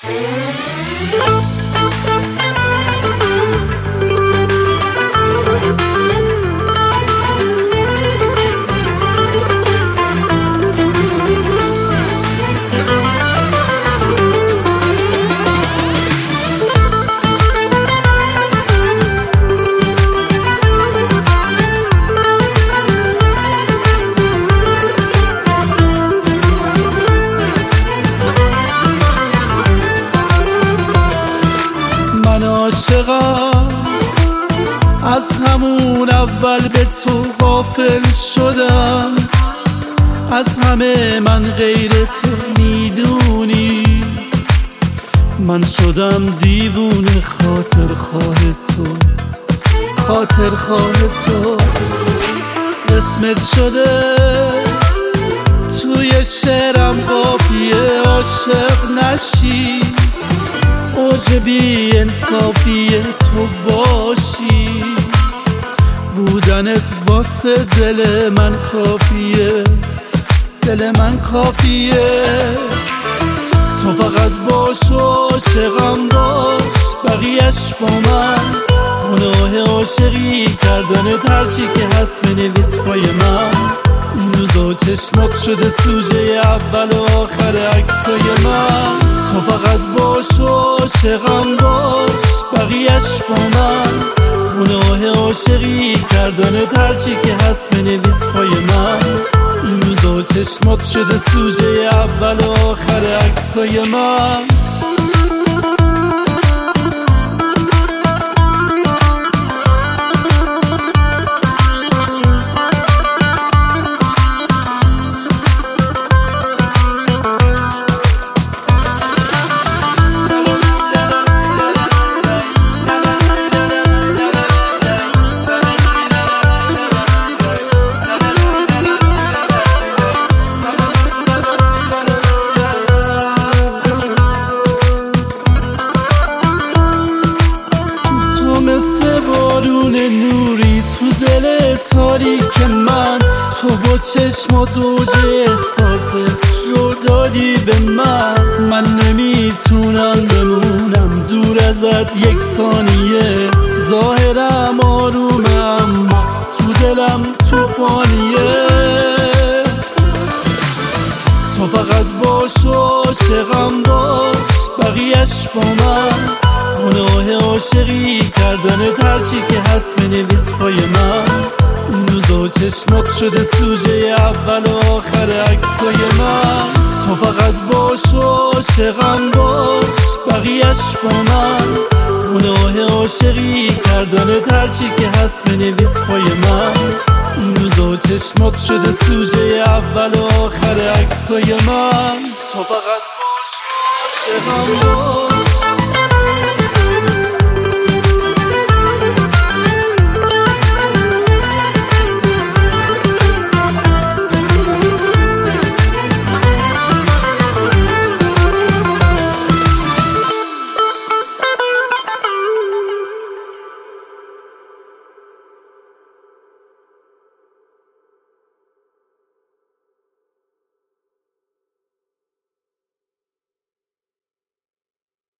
من عاشقم، از همون اول به تو غافل شدم، از همه من غیر تو میدونی، من شدم دیوونه خاطر خواه تو، خاطر خواه تو. قسمت شده توی شعرم قافیه عاشق نشی، اوج بی انصافی تو باشی، بودنت واسه دل من کافیه، دل من کافیه. تو فقط باش و عاشقم باش، بقیهش با من. گناه عاشقی کردنت هرچی که هست بنویس پای من. این روزا چشمات شده سوژه اول و آخر عکسای من. تو فقط باش و عاشقم باش، بقیهش با من. گناه عاشقی کردنت هرچی که هست بنویس پای من. این روزا چشمات شده سوژه اول و آخر عکسای من. مثل بارون نوری تو دل تاریک من، تو با چشمات اوج احساست رو دادی به من. من نمیتونم بمونم دور ازت یک ثانیه، ظاهرم آرومه اما تو دلم توفانیه. تو فقط باش و عاشقم باش، بقیهش با من. گناه عاشقی کردنت هرچی که هست بنویس پای من. این روزا چشمات شده سوژه اول و آخر عکسای من. تو فقط باش و عاشقم باش، بقیهش با من. گناه عاشقی کردنت هرچی که هست بنویس پای من. این روزا چشمات شده سوژه اول و آخر عکسای من. تو فقط باش و عاشقم باش.